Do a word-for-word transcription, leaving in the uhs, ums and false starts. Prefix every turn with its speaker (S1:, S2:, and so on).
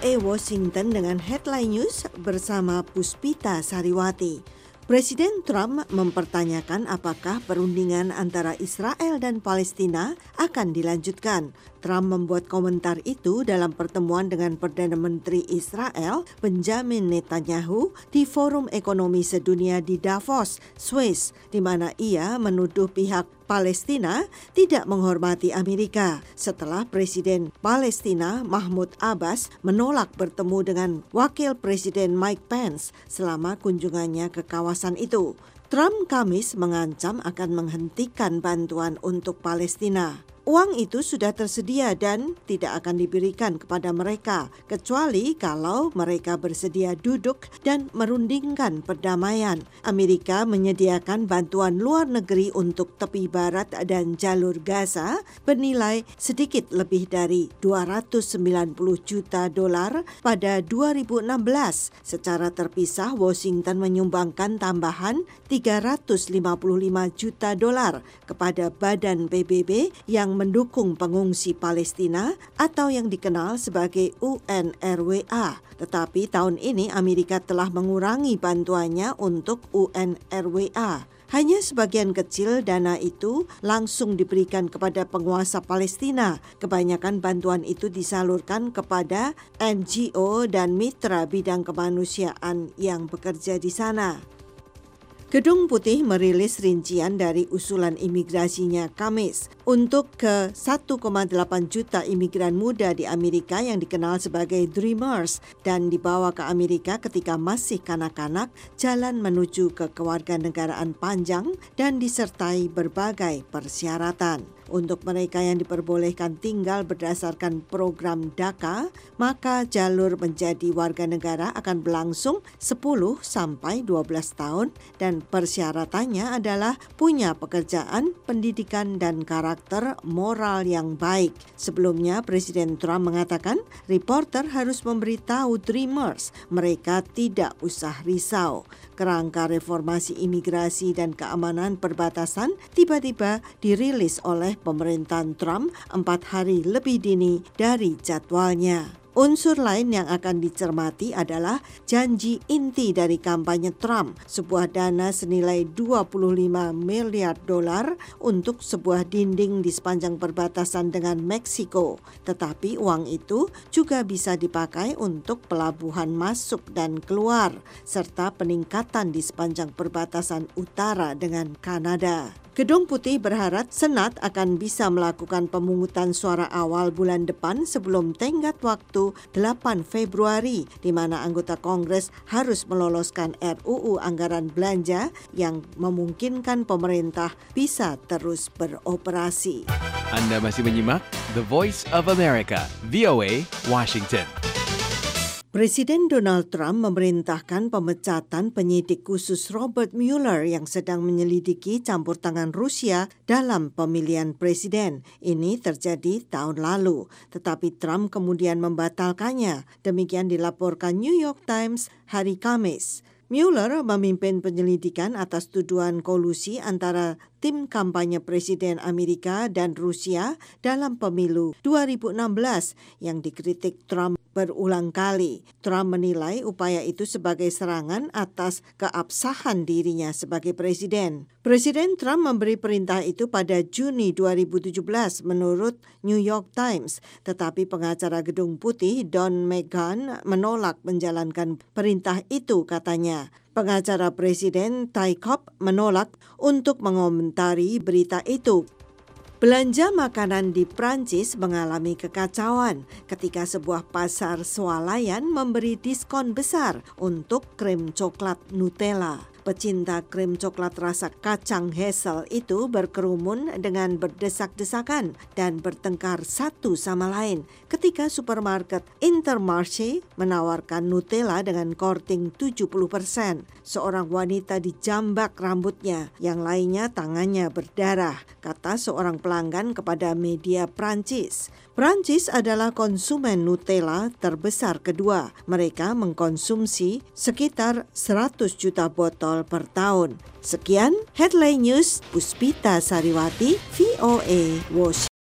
S1: A Washington dengan Headline News bersama Puspita Sariwati. Presiden Trump mempertanyakan apakah perundingan antara Israel dan Palestina akan dilanjutkan. Trump membuat komentar itu dalam pertemuan dengan Perdana Menteri Israel Benjamin Netanyahu di Forum Ekonomi Sedunia di Davos, Swiss, di mana ia menuduh pihak Palestina tidak menghormati Amerika setelah Presiden Palestina Mahmud Abbas menolak bertemu dengan Wakil Presiden Mike Pence selama kunjungannya ke kawasan itu. Trump Kamis mengancam akan menghentikan bantuan untuk Palestina. Uang itu sudah tersedia dan tidak akan diberikan kepada mereka, kecuali kalau mereka bersedia duduk dan merundingkan perdamaian. Amerika menyediakan bantuan luar negeri untuk tepi barat dan jalur Gaza bernilai sedikit lebih dari dua ratus sembilan puluh juta dolar pada dua ribu enam belas. Secara terpisah, Washington menyumbangkan tambahan tiga ratus lima puluh lima juta dolar kepada Badan P B B yang mendukung pengungsi Palestina atau yang dikenal sebagai U N R W A. Tetapi tahun ini Amerika telah mengurangi bantuannya untuk U N R W A. Hanya sebagian kecil dana itu langsung diberikan kepada penguasa Palestina. Kebanyakan bantuan itu disalurkan kepada N G O dan mitra bidang kemanusiaan yang bekerja di sana. Gedung Putih merilis rincian dari usulan imigrasinya Kamis untuk ke satu koma delapan juta imigran muda di Amerika yang dikenal sebagai Dreamers dan dibawa ke Amerika ketika masih kanak-kanak, jalan menuju ke kewarganegaraan panjang dan disertai berbagai persyaratan. Untuk mereka yang diperbolehkan tinggal berdasarkan program DACA, maka jalur menjadi warga negara akan berlangsung sepuluh sampai dua belas tahun dan persyaratannya adalah punya pekerjaan, pendidikan, dan karakter moral yang baik. Sebelumnya, Presiden Trump mengatakan reporter harus memberitahu Dreamers mereka tidak usah risau. Kerangka reformasi imigrasi dan keamanan perbatasan tiba-tiba dirilis oleh pemerintahan Trump empat hari lebih dini dari jadwalnya. Unsur lain yang akan dicermati adalah janji inti dari kampanye Trump, sebuah dana senilai dua puluh lima miliar dolar untuk sebuah dinding di sepanjang perbatasan dengan Meksiko. Tetapi uang itu juga bisa dipakai untuk pelabuhan masuk dan keluar, serta peningkatan di sepanjang perbatasan utara dengan Kanada. Gedung Putih berharap Senat akan bisa melakukan pemungutan suara awal bulan depan sebelum tenggat waktu delapan Februari, di mana anggota Kongres harus meloloskan R U U anggaran belanja yang memungkinkan pemerintah bisa terus beroperasi.
S2: Anda masih menyimak The Voice of America, V O A, Washington.
S1: Presiden Donald Trump memerintahkan pemecatan penyidik khusus Robert Mueller yang sedang menyelidiki campur tangan Rusia dalam pemilihan presiden. Ini terjadi tahun lalu, tetapi Trump kemudian membatalkannya. Demikian dilaporkan New York Times hari Kamis. Mueller memimpin penyelidikan atas tuduhan kolusi antara tim kampanye Presiden Amerika dan Rusia dalam pemilu dua ribu enam belas yang dikritik Trump berulang kali. Trump menilai upaya itu sebagai serangan atas keabsahan dirinya sebagai presiden. Presiden Trump memberi perintah itu pada Juni dua ribu tujuh belas menurut New York Times, tetapi pengacara Gedung Putih Don McGahn menolak menjalankan perintah itu, katanya. Pengacara Presiden Ty Cobb menolak untuk mengomentari berita itu. Belanja makanan di Prancis mengalami kekacauan ketika sebuah pasar swalayan memberi diskon besar untuk krim coklat Nutella. Pecinta krim coklat rasa kacang hazel itu berkerumun dengan berdesak-desakan dan bertengkar satu sama lain ketika supermarket Intermarché menawarkan Nutella dengan korting tujuh puluh persen. Seorang wanita dijambak rambutnya, yang lainnya tangannya berdarah, kata seorang pelanggan kepada media Prancis. Prancis adalah konsumen Nutella terbesar kedua. Mereka mengkonsumsi sekitar seratus juta botol per tahun. Sekian Headline News, Puspita Sariwati, V O A, Washington.